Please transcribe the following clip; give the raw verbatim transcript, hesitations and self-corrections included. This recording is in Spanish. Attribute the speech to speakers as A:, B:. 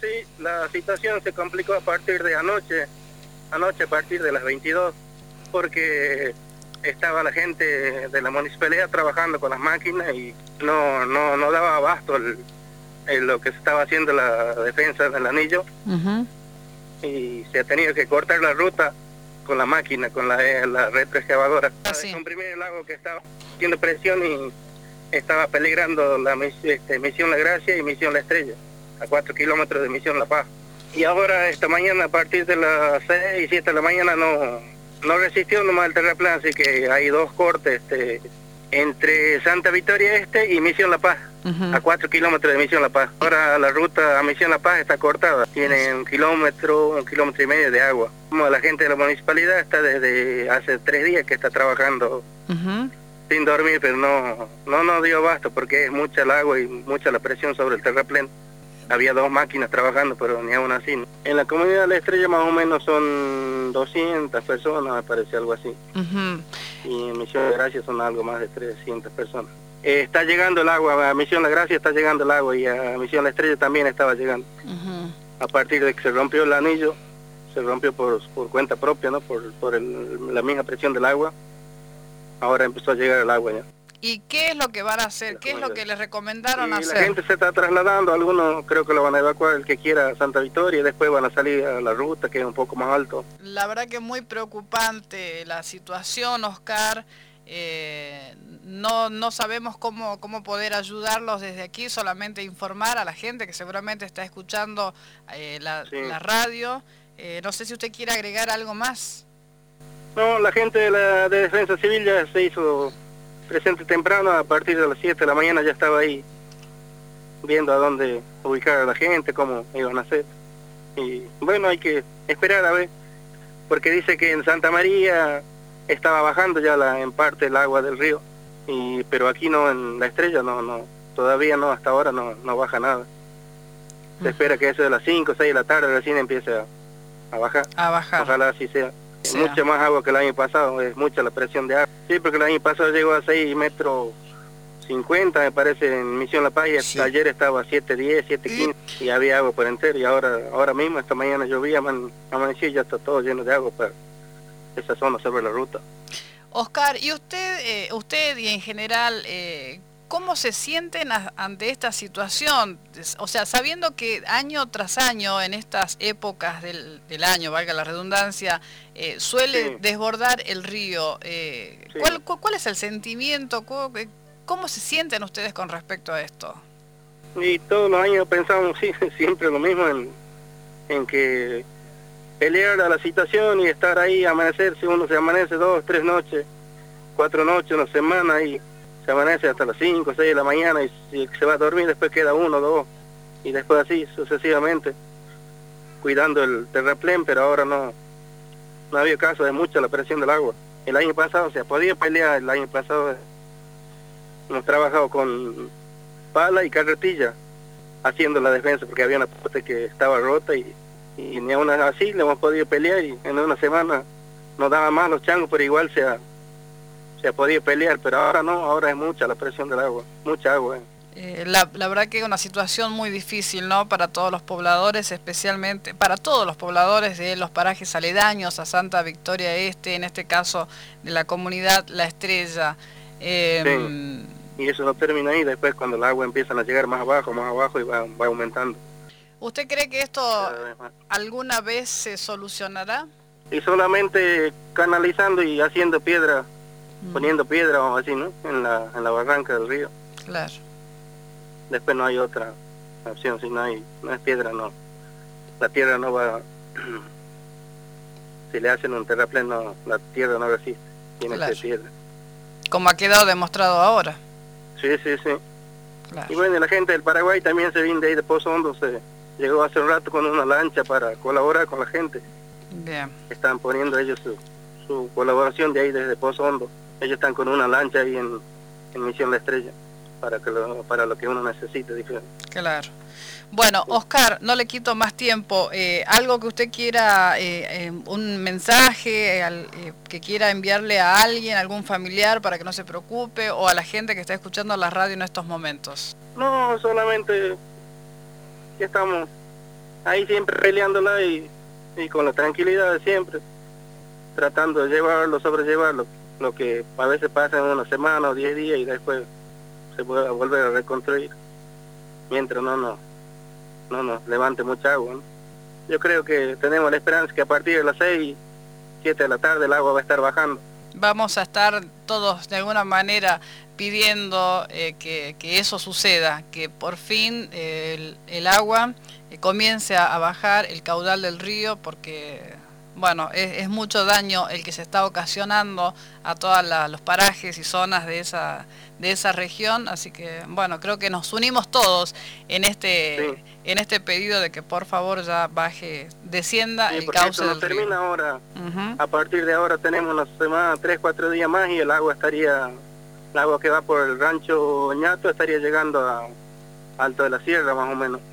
A: sí, la situación se complicó a partir de anoche, anoche a partir de las veintidós, porque estaba la gente de la municipalidad trabajando con las máquinas y no no no daba abasto el, el, lo que se estaba haciendo la defensa del anillo. Uh-huh. Y se ha tenido que cortar la ruta con la máquina, con la, la retroexcavadora, para sí. comprimir el agua que estaba haciendo presión y estaba peligrando la este, Misión La Gracia y Misión La Estrella, a cuatro kilómetros de Misión La Paz. Y ahora esta mañana a partir de las seis y siete de la mañana no, no resistió nomás el terraplén, así que hay dos cortes este, entre Santa Victoria Este y Misión La Paz, uh-huh. a cuatro kilómetros de Misión La Paz. Ahora la ruta a Misión La Paz está cortada, tiene un kilómetro, un kilómetro y medio de agua. Como la gente de la municipalidad está desde hace tres días que está trabajando uh-huh. sin dormir, pero no no nos dio abasto porque es mucha el agua y mucha la presión sobre el terraplén. Había dos máquinas trabajando, pero ni aún así. En la comunidad de La Estrella más o menos son doscientas personas, me parece, algo así. Uh-huh. Y en Misión La Gracia son algo más de trescientas personas. Eh, está llegando el agua, a Misión La Gracia está llegando el agua y a Misión La Estrella también estaba llegando. Uh-huh. A partir de que se rompió el anillo, se rompió por, por cuenta propia, ¿no? Por, por el, la misma presión del agua. Ahora empezó a llegar el agua ya.
B: ¿Y qué es lo que van a hacer? ¿Qué es lo que les recomendaron
A: y
B: hacer?
A: La gente se está trasladando, algunos creo que lo van a evacuar, el que quiera a Santa Victoria, y después van a salir a la ruta, que es un poco más alto.
B: La verdad que es muy preocupante la situación, Oscar. Eh, no no sabemos cómo, cómo poder ayudarlos desde aquí, solamente informar a la gente que seguramente está escuchando eh, la, sí. la radio. Eh, no sé si usted quiere agregar algo más.
A: No, la gente de la de Defensa Civil ya se hizo presente temprano, a partir de las siete de la mañana ya estaba ahí viendo a dónde ubicar a la gente, cómo iban a hacer. Y bueno, hay que esperar a ver, porque dice que en Santa María estaba bajando ya la, en parte el agua del río, y pero aquí no, en La Estrella no, no todavía no, hasta ahora no, no baja nada. Se espera que eso de las cinco o seis de la tarde recién empiece a, a bajar.
B: A bajar.
A: Ojalá así sea.
B: Sí.
A: Mucha más agua que el año pasado, es mucha la presión de agua. Sí, porque el año pasado llegó a seis metros cincuenta, me parece, en Misión La Paz, y sí. ayer estaba a siete diez, siete quince, y había agua por entero, y ahora ahora mismo, esta mañana llovía, aman, amaneció y ya está todo lleno de agua para esa zona sobre la ruta.
B: Oscar, ¿y usted, eh, usted y en general, eh, cómo se sienten a, ante esta situación? O sea, sabiendo que año tras año, en estas épocas del, del año, valga la redundancia, eh, suele sí. desbordar el río. Eh, sí. ¿cuál, cu, ¿Cuál es el sentimiento? ¿Cómo, ¿Cómo se sienten ustedes con respecto a esto?
A: Y todos los años pensamos sí, siempre lo mismo, en, en que pelear a la situación y estar ahí, amanecer, si uno se amanece dos, tres noches, cuatro noches, una semana, y se amanece hasta las cinco, seis de la mañana, y si se va a dormir después queda uno, dos, y después así sucesivamente, cuidando el terraplén, pero ahora no, no había caso, es mucha la presión del agua. El año pasado se podía pelear, el año pasado hemos trabajado con pala y carretilla, haciendo la defensa, porque había una parte que estaba rota, y, y ni aún así le hemos podido pelear, y en una semana nos daban más los changos, pero igual se ha, se ha podido pelear, pero ahora no, ahora es mucha la presión del agua, mucha agua. Eh.
B: Eh, la, la verdad que es una situación muy difícil, ¿no? Para todos los pobladores, especialmente para todos los pobladores de los parajes aledaños a Santa Victoria Este, en este caso de la comunidad La Estrella. Eh,
A: sí. Y eso no termina ahí, después cuando el agua empieza a llegar más abajo, más abajo, y va, va aumentando.
B: ¿Usted cree que esto alguna vez se solucionará?
A: Y solamente canalizando y haciendo piedra, mm. poniendo piedra o así, ¿no? En la, en la barranca del río.
B: Claro.
A: Después no hay otra opción, si no hay, no es piedra, no. La tierra no va, si le hacen un terraplén, no, la tierra no resiste, tiene claro. que ser piedra.
B: Como ha quedado demostrado ahora.
A: Sí, sí, sí.
B: Claro.
A: Y bueno, la gente del Paraguay también se vino de ahí de Pozo Hondo, se llegó hace un rato con una lancha para colaborar con la gente.
B: Bien.
A: Están poniendo ellos su, su colaboración de ahí desde Pozo Hondo. Ellos están con una lancha ahí en, en Misión La Estrella, para que lo, para lo que uno necesite diferente.
B: Claro. Bueno, Oscar, no le quito más tiempo. Eh, algo que usted quiera, eh, eh, un mensaje al, eh, que quiera enviarle a alguien, algún familiar, para que no se preocupe, o a la gente que está escuchando la radio en estos momentos.
A: No, solamente que estamos ahí siempre peleándola y, y con la tranquilidad de siempre, tratando de llevarlo, sobrellevarlo, lo que a veces pasa en una semana o diez días y después se puede volver a reconstruir, mientras no nos no nos levante mucha agua, ¿no? Yo creo que tenemos la esperanza que a partir de las seis, siete de la tarde el agua va a estar bajando.
B: Vamos a estar todos de alguna manera pidiendo eh, que, que eso suceda, que por fin eh, el, el agua eh, comience a, a bajar el caudal del río, porque bueno, es, es mucho daño el que se está ocasionando a todos los parajes y zonas de esa de esa región, así que bueno, creo que nos unimos todos en este sí. en este pedido de que por favor ya baje, descienda sí, el cauce del
A: no termina
B: río.
A: Ahora, uh-huh. A partir de ahora tenemos una semana, tres, cuatro días más y el agua estaría, el agua que va por el rancho Oñato estaría llegando a Alto de la Sierra más o menos.